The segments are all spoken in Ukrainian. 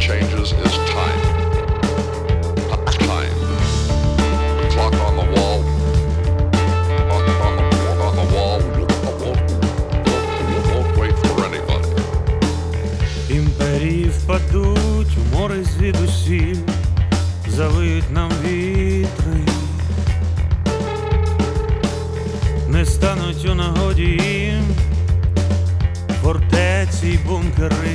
changes is time. Time. The clock on the wall. On the wall. Won't wait for anybody. Імперії впадуть у море звідусіль, завиють нам вітри, не стануть у нагоді їм фортеці й бункери.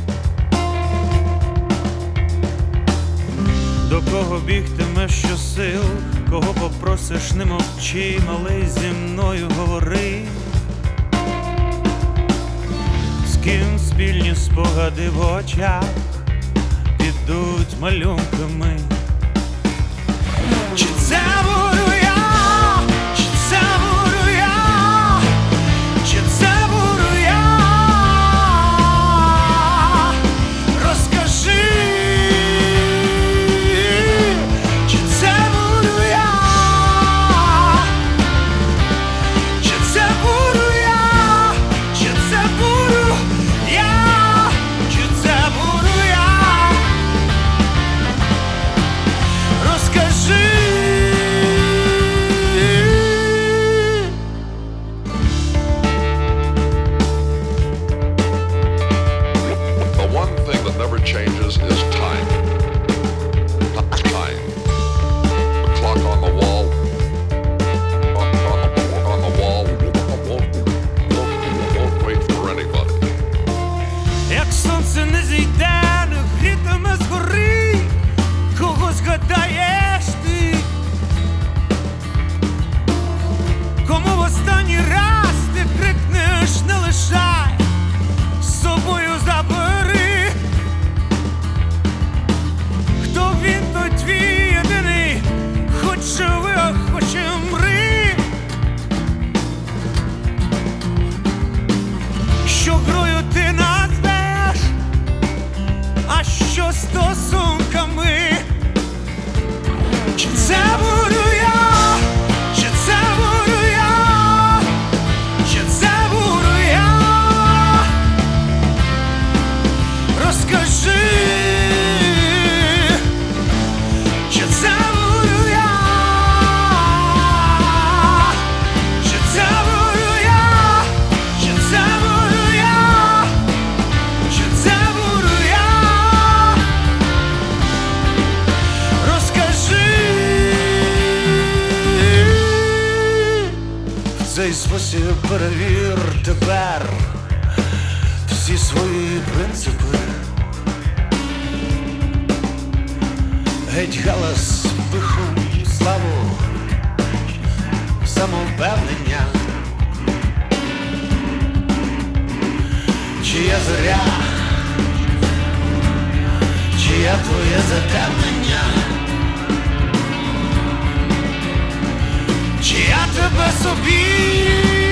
До кого бігтимеш щосил, кого попросиш, не мовчи, малий, зі мною говори. З ким спільні спогади в очах підуть малюнками. Чи це буду я, чи це буду я, чи це буду я? Розкажи, чи це буду я, чи це буду я, чи це буду я, чи це буду я? Розкажи. The one thing that never changes is time. Time. The clock on the wall. On the wall. Won't wait for anybody. Як сонце не зійде, не грітиме згори, кого згадаєш ти? Кому в останній раз ти крикнеш: не лишай, з собою забери? Хто він, той твій єдиний, хоч живи, а хоч і мри? Що грою ти назвеш, а що стосунками? Чи це буду я, чи це буду я, чи це буду я? Розкажи, чи це буду я, чи це буду я, чи це буду я, чи це буду я? Розкажи. В цей спосіб перевір тепер всі свої принципи. Геть галас, пиху, славу, самовпевнення. Чия зоря, чия твоє затемнення? Чи я тебе собі